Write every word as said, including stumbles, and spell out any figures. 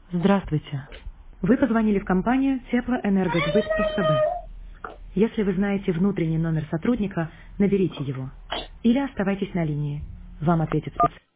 Здравствуйте. Вы позвонили в компанию Теплоэнергосбыт СПБ. Если вы знаете внутренний номер сотрудника, наберите его. Или оставайтесь на линии. Вам ответит специалист.